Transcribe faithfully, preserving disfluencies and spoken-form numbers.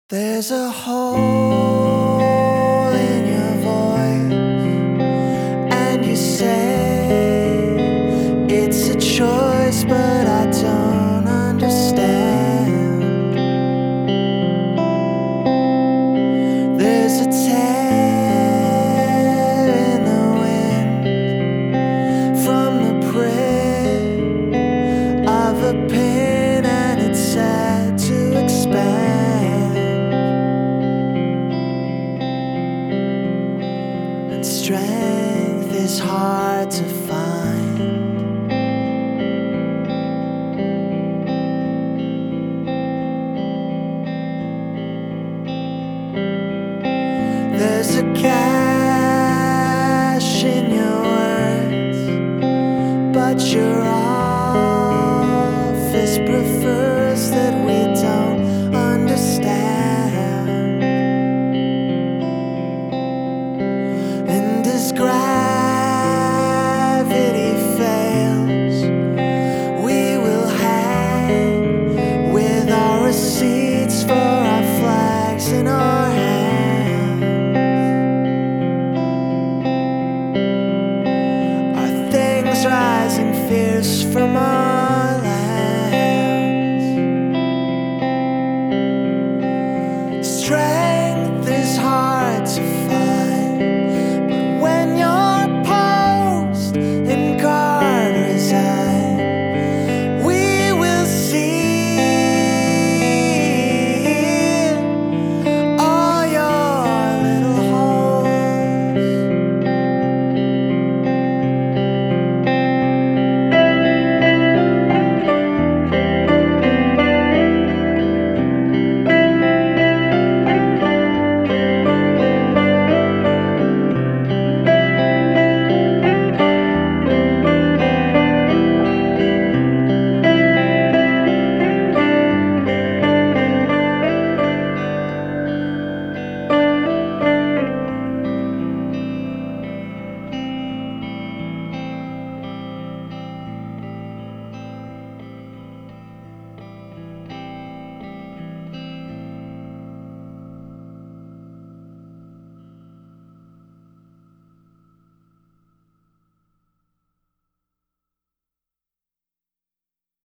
There's a hole in your voice, and you say it's a choice, but I don't understand. There's a tear in the wind from the print of a pen, and it's sad to expand. Strength is hard to find. There's a cash in your words, but your office prefers